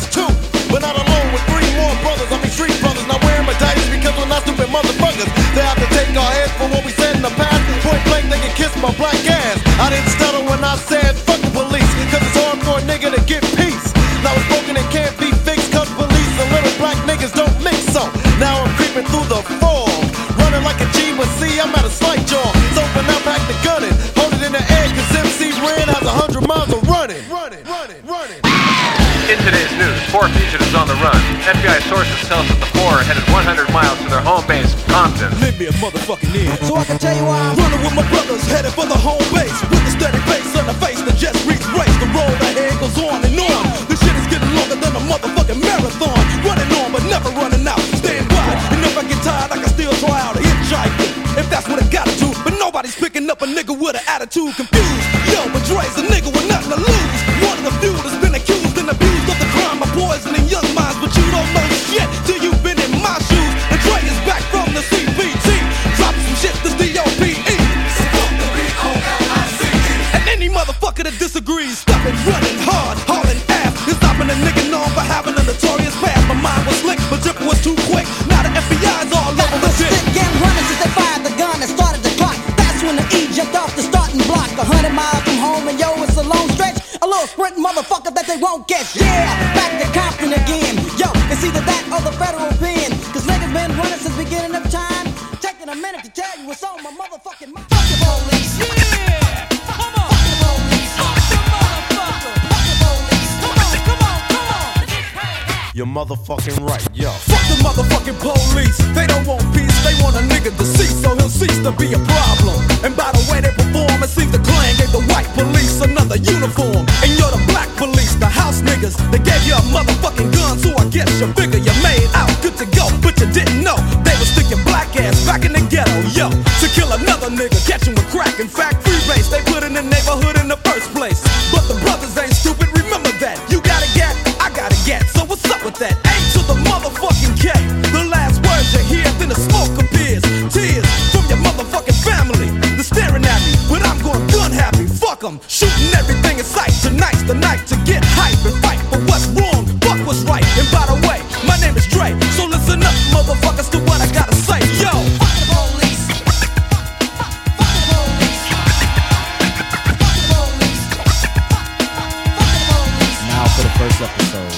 was two, but not alone with three more brothers. I mean street brothers, not wearing medallions because we're not stupid motherfuckers. They have to take our heads for what we said in the past. Point blank, they can kiss my black ass. I didn't stutter when I said fuck the police, cause it's hard for a nigga to get peace. Now it's broken and can't be fixed, cause police and little black niggas don't mix so. Now I'm creeping through the fog, running like a G, but see, I'm at a slight jog. So open up, back the gunning, hold it in the air, cause MC Ren has 100 miles of running. In today's news, 4 fugitives on the run. FBI sources tell us that the 4 are headed 100 miles to their home base, Compton. Lend me a motherfucking ear, so I can tell you why I'm running with my brothers, headed for the home base, with a steady face on the face that just reached race. The road ahead goes on and on. This shit is getting longer than a motherfucking marathon. Running on but never running out. Staying wide, and if I get tired, I can still try out a hitchhiker, if that's what I gotta do. But nobody's picking up a nigga with an attitude, confused. Yo, but Dre's a nigga with nothing to lose. One of the few that's been accused and abused of the crime of poisoning young minds, but you don't know shit till you've been in my shoes. And Dre is back from the CPT, dropping some shit that's DOPE. And any motherfucker that disagrees, stopping running hard, hauling ass, is stopping a nigga known for having a notorious past. My mind was slick, but Dripper was too quick. Now the FBI's all over the shit. Stick and running since they fired the gun and started the clock. That's when the E jumped off the starting block. 100 miles from home and yo, it's a long stretch. A little sprint motherfucker that they won't catch. Yeah, back to Compton again. Yo, it's either that or the federal pen, cause niggas been running since beginning of time. Taking a minute to tell you what's on my motherfucking mind. Fuck the police. Yeah, come on. Fuck the police. Fuck the motherfucker. Fuck the police. Come on. You're motherfucking right, yo. Fuck the motherfucking police. They don't want peace, they want a nigga to cease, so he'll cease to be a problem. And by the way they perform, it seems the Klan gave the white police another uniform. And you're the black police, the house niggas. They gave you a motherfucking gun, so I guess you figure you made out good to go. But you didn't know they was sticking black ass back in the ghetto, yo, to kill another nigga, catch him with crack. In fact, free base they put in the neighborhood in the first place. But the brothers ain't stupid, remember that. You got a gat, I got a gat, so what's up with that? A to the motherfucking K. The last words you hear, then the smoke appears. Tears from your motherfucking family. They're staring at me, but I'm going gun happy. Fuck 'em, shooting everything in sight. Tonight's the night to get hype and fight for what's wrong, fuck what's right. And by the way, my name is Dre, so listen up, motherfuckers, to what I gotta say. Yo, fuck the police. Fuck the police. Fuck the police. Fuck the police. Now for the first episode.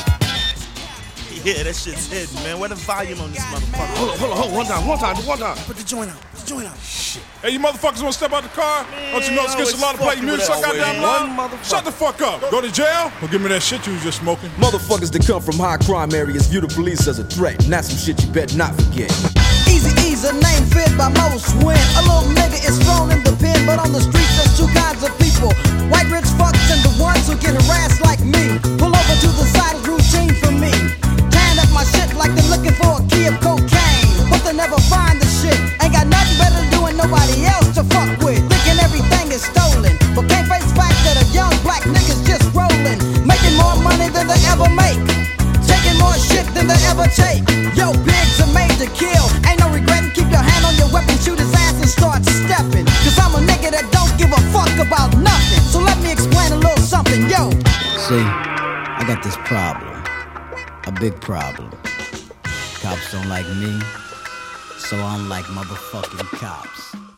Yeah, that shit's hidden, man. Where the volume on this motherfucker? Hold on, one time. Put the joint out. Shit. Hey, you motherfuckers wanna step out the car? Don't you know it's against the law to play music so goddamn loud? Shut the fuck up. Go to jail or give me that shit you was just smoking. Motherfuckers that come from high crime areas view the police as a threat, and that's some shit you better not forget. Eazy-E's a name fit by most when a little nigga is thrown in the pen. But on the streets there's two kinds of people: white rich fucks and the ones who get harassed like me. Pull over to the side is routine for me. Tan up my shit like they're looking for a key of cocaine, but they never find the shit. Ain't got nothing better to do and nobody else to fuck with. Thinking everything is stolen, but can't face fact that a young black nigga's just rolling, making more money than they ever make, taking more shit than they ever take. Yo, pigs are made to kill, ain't no regretting. Keep your hand on your weapon, shoot his ass and start stepping. Cause I'm a nigga that don't give a fuck about nothing. So let me explain a little something, yo. See, I got this problem. A big problem. Cops don't like me, so I'm like motherfucking cops.